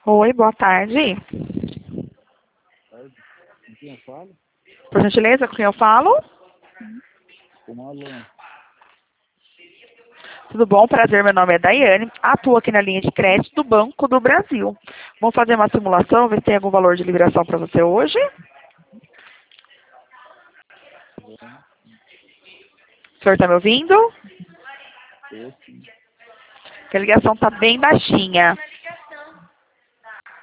Oi, boa tarde. Com quem eu falo? Por gentileza, com quem eu falo? Com o Alan. Tudo bom? Prazer, meu nome é Daiane. Atuo aqui na linha de crédito do Banco do Brasil. Vamos fazer uma simulação, ver se tem algum valor de liberação para você hoje. O senhor está me ouvindo? Eu sim. Porque a ligação está bem baixinha.